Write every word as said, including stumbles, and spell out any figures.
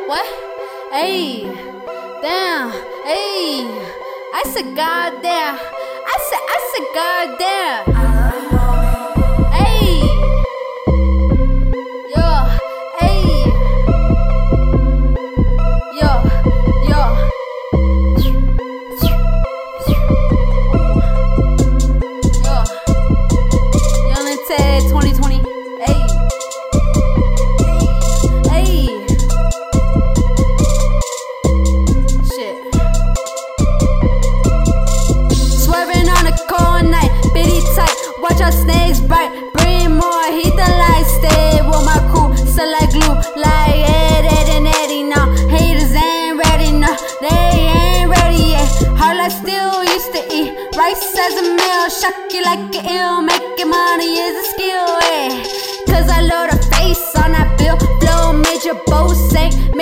What? Hey, damn, hey. I said goddamn. I said, I said goddamn. Hey, yo, hey, yo, yo. Yo, Young Ted twenty twenty. Hey, hey. Shit. Swerving on a cold night, bitty tight. Watch our snakes bite. Bring more heat than light. Stay with my crew, so like glue, like Ed, Ed, and Eddie. Now haters ain't ready, no, they ain't ready yet. Hard like still used to eat rice as a meal. Shock you like an ill, making money is a skill, eh? Cause I load a face on that bill, flow major both say.